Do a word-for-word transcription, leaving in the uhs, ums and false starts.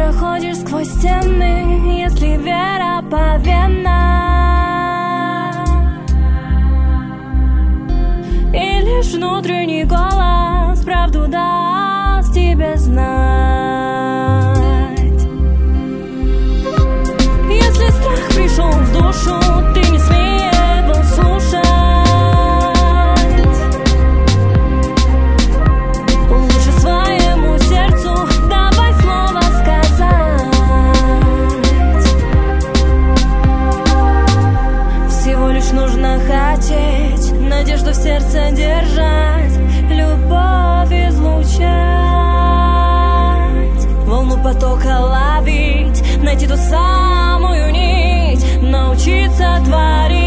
проходишь сквозь стены, если вера повинна, и лишь внутренний голос правду даст тебе знать. Если страх пришел в душу, ты не смей его слушать. Лучше своему сердцу давай слово сказать. Всего лишь нужно хотеть, надежду в сердце держать, любовь излучать, волну потока ловить, найти ту самую нить, научиться творить.